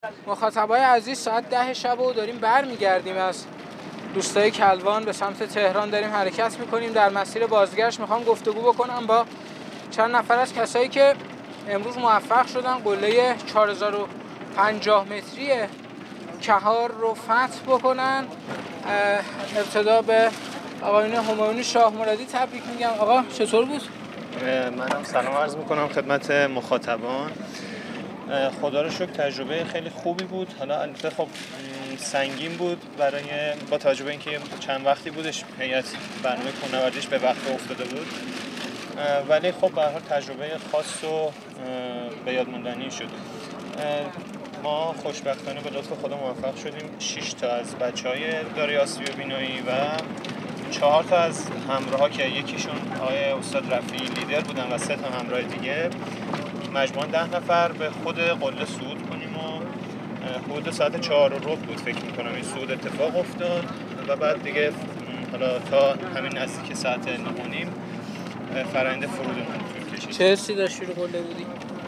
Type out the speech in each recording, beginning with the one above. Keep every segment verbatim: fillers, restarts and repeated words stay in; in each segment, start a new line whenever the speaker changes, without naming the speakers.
مخاطبای عزیز، ساعت ده شب و داریم برمیگردیم از روستای کلوان به سمت تهران، داریم حرکت میکنیم. در مسیر بازگشت میخوام گفتگو بکنم با چند نفر از کسایی که امروز موفق شدن قله چهار هزار و پنجاه متری کهار رو فتح بکنن. ابتدا به آقایون همایون شاه مرادی تبریک میگم. آقا چطور بود؟
منم سلام عرض میکنم خدمت مخاطبان. خدا رو شکر تجربه خیلی خوبی بود. حالا البته خب سنگین بود برای با توجه به اینکه چند وقتی بودش هیئت برنامه کوهنوردیش به وقت افتاده بود، ولی خب به هر حال تجربه خاص و به یاد موندنی شد. ما خوشبختانه به لطف خدا موفق شدیم شش تا از بچهای دارای آسیب بینایی و چهار تا از همراه‌ها که یکیشون آقای استاد رفیعی لیدر بودن و سه تا همراه دیگه، مجموعاً ده نفر به خود قله صعود کنیم و حدود ساعت چهار و ربع بود فکر می‌کنم این صعود اتفاق افتاد و بعد دیگه حالا تا همین نزدیک ساعت نه و نیم فرآیند فرودمون طول کشید.
چه حسی داشتی رو قله بودی؟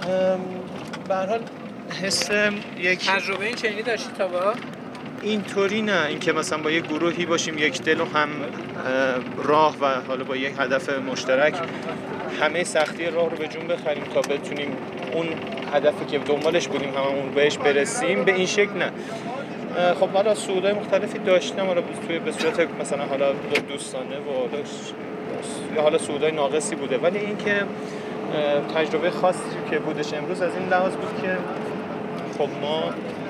به هر حال حس یک
تجربه این چنینی داشتی تا با؟
اینطوری نه، اینکه مثلا با یک گروهی باشیم یک دل و هم راه و حالا با یک هدف مشترک همه سختی راه رو به جون بخریم تا بتونیم اون هدفی که دنبالش بودیم هممون بهش برسیم، به این شکل نه. خب حالا صعودهای مختلفی داشتم، حالا توی به صورت مثلا حالا دوستانه و یا حالا صعودهای ناقصی بوده، ولی اینکه تجربه خاصی که بودش امروز از این لحاظ بود که خب ما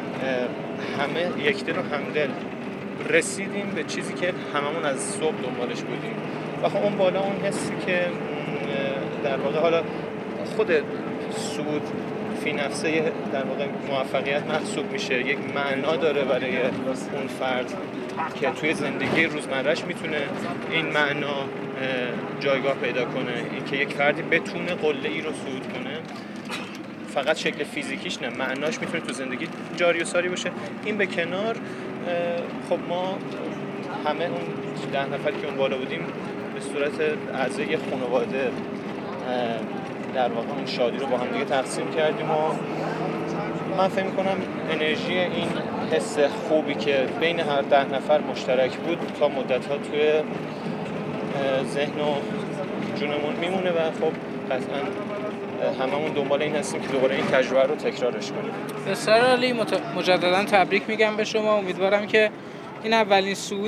همه یک دل و همدل رسیدیم به چیزی که هممون از صبح دنبالش بودیم و خب اون بالا اون حسی که در واقع حالا خود صعود فی نفسه در واقع موفقیت محسوب میشه، یک معنا داره برای اون فرد که توی زندگی روزمرهش میتونه این معنا جایگاه پیدا کنه. این که یک فردی بتونه قله ای رو صعود کنه فقط شکل فیزیکیش نه، معناش میتونه تو زندگی جاری و ساری باشه. این به کنار، خب ما همه اون ده نفری که اون بالا بودیم به صورت اعضای خانواده در واقع اون شادی رو با هم دیگه تقسیم کردیم و من فکر می‌کنم انرژی این حس خوبی که بین هر ده نفر مشترک بود تا مدت‌ها توی ذهن و جونمون میمونه و خب قطعاً هممون دنبال این هستیم که دوباره این تجربه رو تکرارش کنیم.
بسیار عالی، مت... مجددا تبریک میگم به شما. امیدوارم که این اولین صعود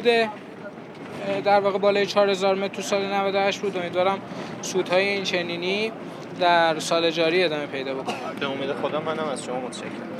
در واقع بالای چهار هزار متر تو سال نود و هشت بود. امیدوارم صعودهای این چنینی در سال جاری ادامه پیدا بکنه.
به امید خدا منم از شما متشکرم.